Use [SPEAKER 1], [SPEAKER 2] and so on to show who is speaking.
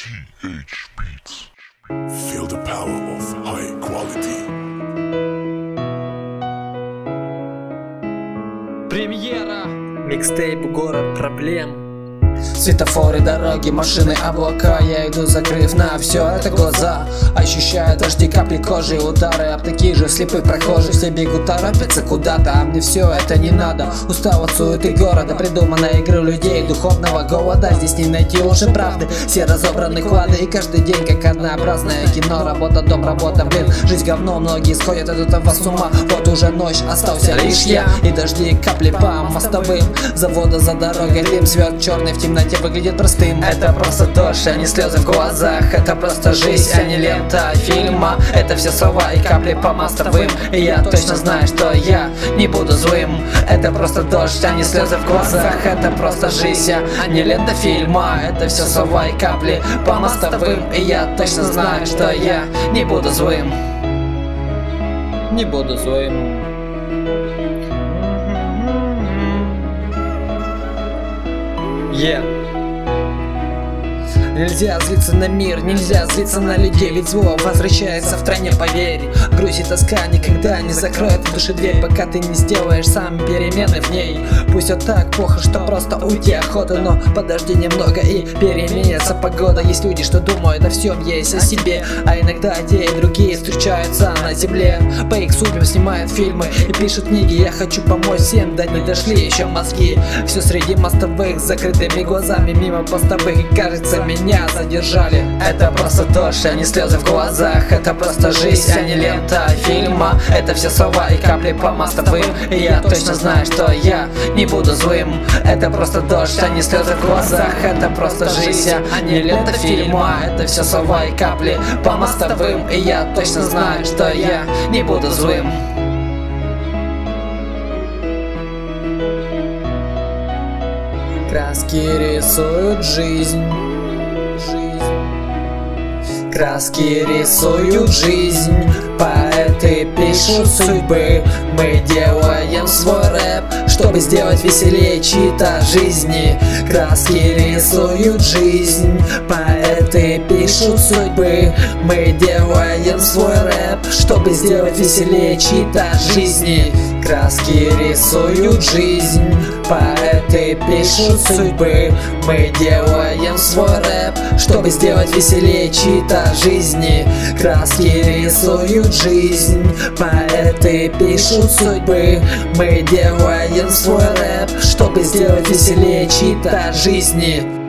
[SPEAKER 1] TH Beats. Feel the power of high quality.
[SPEAKER 2] Премьера.
[SPEAKER 3] Микстейп «Город проблем».
[SPEAKER 2] Светофоры, дороги, машины, облака. Я иду, закрыв на все это глаза. Ощущаю дожди, капли кожи, удары об таких же слепых прохожих. Все бегут, торопятся куда-то, а мне все это не надо. Устал от суеты города, придуманной игры людей, духовного голода. Здесь не найти уже правды, все разобраны клады. И каждый день как однообразное кино. Работа, дом, работа, блин, жизнь говно. Многие сходят от этого с ума. Вот уже ночь, остался лишь я. И дожди, капли по мостовым. Завода за дорогой, дым, свет черный в темноте выглядит простым. Это просто дождь, а не слезы в глазах. Это просто жизнь, а не лента фильма. Это все слова и капли по мостовым. И я точно знаю, что я не буду злым. Это просто дождь, а не слезы в глазах. Это просто жизнь, а не лента фильма. Это все слова и капли по мостовым. И я точно знаю, что я не буду злым. Не буду злым. Нельзя злиться на мир, нельзя злиться на людей, ведь зло возвращается в стране, поверь. Грусть и тоска никогда не закроет в душе дверь, пока ты не сделаешь сам перемены в ней. Пусть вот так плохо, что просто уйти охота, но подожди немного и переменится погода. Есть люди, что думают о всем есть о себе, а иногда те и другие встречаются на земле. По их судьбам снимают фильмы и пишут книги. Я хочу помочь всем, да не дошли еще мозги. Все среди мостовых, с закрытыми глазами, мимо постовых, и кажется, меня задержали. Это просто дождь, а не слезы в глазах. Это просто жизнь, а не лента фильма. Это все слова и капли по мостовым. И я точно знаю, что я не буду злым. Это просто дождь, а не слезы в глазах. Это просто жизнь, а не лента фильма. Это все слова и капли по мостовым. И я точно знаю, что я не буду злым. Краски рисуют жизнь. Краски рисуют жизнь, поэты пишут судьбы. Мы делаем свой рэп, чтобы сделать веселее чьи-то жизни. Краски рисуют жизнь, поэты пишут судьбы. Мы делаем свой рэп, чтобы сделать веселее чьи-то жизни. Краски рисуют жизнь, поэты пишут судьбы. Мы делаем свой рэп, чтобы сделать веселее чьи-то жизни. Краски рисуют жизнь, поэты пишут судьбы. Мы делаем свой рэп, чтобы сделать веселее чьи-то жизни.